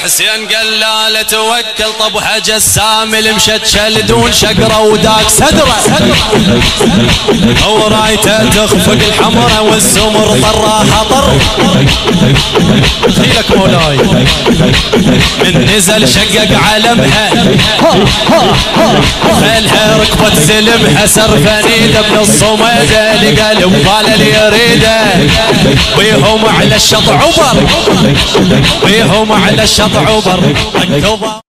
حسين قال لا توكل طبها جسام المشتشل دون شقره وداك صدره ورايته تخفق الحمره والسمر طراها طر خيلك مولاي من نزل شقق علمها خلها ركبت سلمها سرفنيده من الصميده لقى البال اللي يريده بيهم على الشط عبر بيهم على الشط عبر